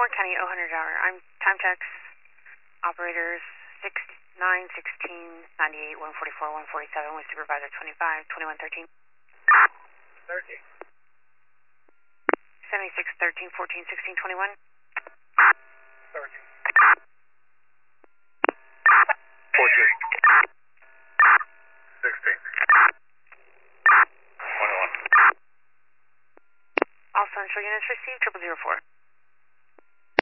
Warren County, 000 hour. I'm time checks, operators 6, 9, 16, 98, 144, 147 with supervisor 25, 21, 13. 13. 76, 13, 14, 16, 21. 13. 14. 16. 21. All central units received, 0004.